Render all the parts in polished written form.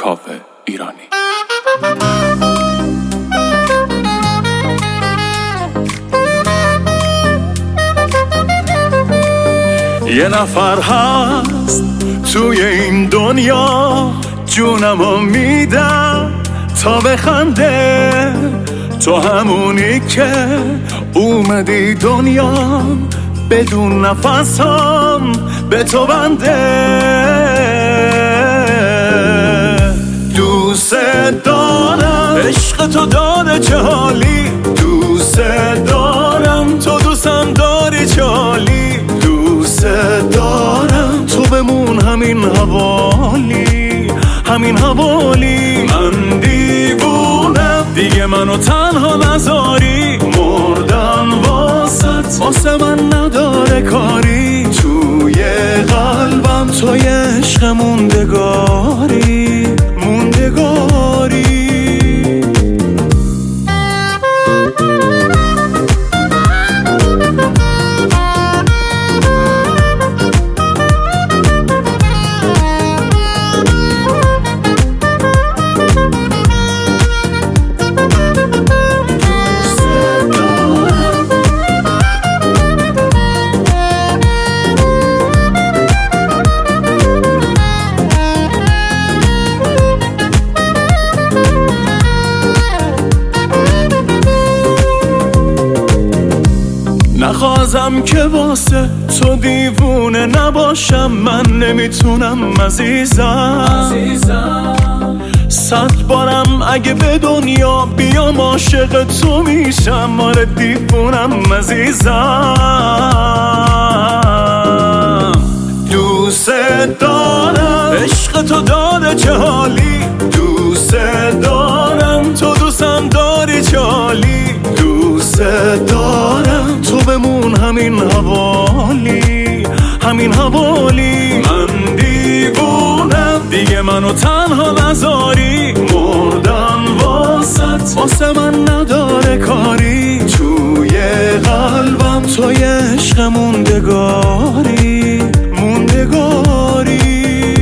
کاوه ایرانی. یه نفر هست توی این دنیا، جونمو میدم تا بخنده. تو همونی که اومدی دنیا، بدون نفسم به تو بنده. دوست دارم عشق تو داره چه حالی، دوست دارم تو دوستم داری چه حالی. دوست دارم تو بمون همین حوالی، همین حوالی. من دیوونم دیگه منو تنها نذاری، مردن واسه من نداره کاری. توی قلبم توی عشق موندگاری، موندگاری. نخواستم که واسه تو دیوونه نباشم، من نمیتونم عزیزم. 100 بارم اگه به دنیا بیام عاشق تو میشم، آره دیوونم عزیزم. دوست دارم عشق تو داره چه حالی، دوست دارم تو دوستم داری چه حالی. دوست دارم تو بمون همین حوالی، همین حوالی. من دیوونم دیگه منو تنها نذاری، مردن واسه من نداره کاری. توی قلبم توی عشق موندگاری، موندگاری.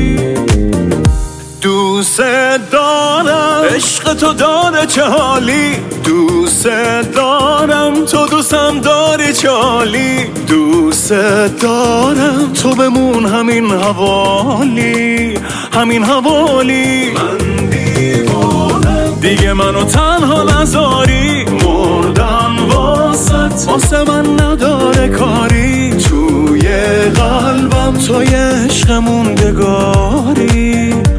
دوست دارم عشق تو داره چه حالی، دوست دارم تو دوستم داری چه حالی. دوست دارم تو بمون همین حوالی، همین حوالی. من دیوونم دیگه منو تنها نذاری، مردن واسه من نداره کاری. توی قلبم توی عشق موندگاری.